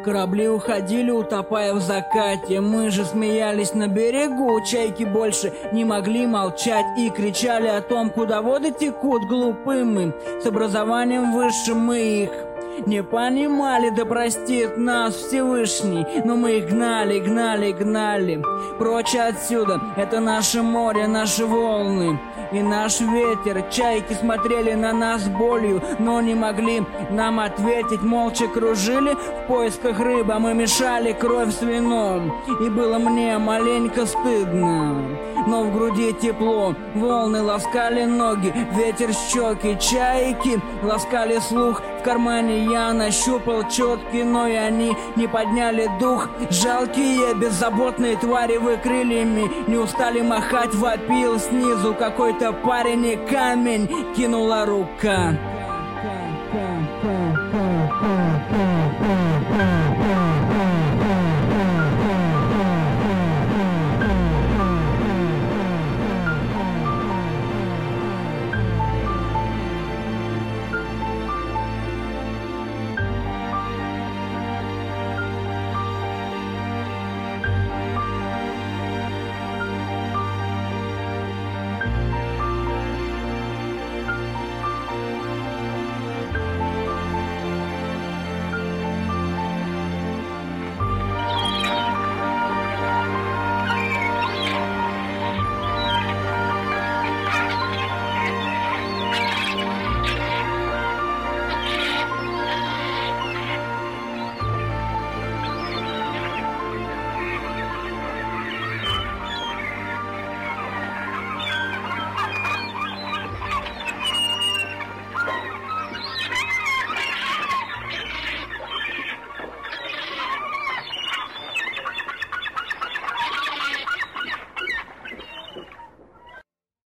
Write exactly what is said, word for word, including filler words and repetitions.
Корабли уходили, утопая в закате. Мы же смеялись на берегу. Чайки больше не могли молчать и кричали о том, куда воды текут. Глупы мы, с образованием высшим мы их не понимали, да простит нас Всевышний. Но мы их гнали, гнали, гнали прочь отсюда. Это наше море, наши волны и наш ветер. Чайки смотрели на нас с болью, но не могли нам ответить. Молча кружили в поисках рыбы, а мы мешали кровь с вином. И было мне маленько стыдно, но в груди тепло. Волны ласкали ноги, ветер щеки, чайки ласкали слух. В кармане я нащупал четки, но и они не подняли дух. Жалкие, беззаботные твари, вы крыльями не устали махать. Вопил снизу какой-то парень, и камень кинула рука.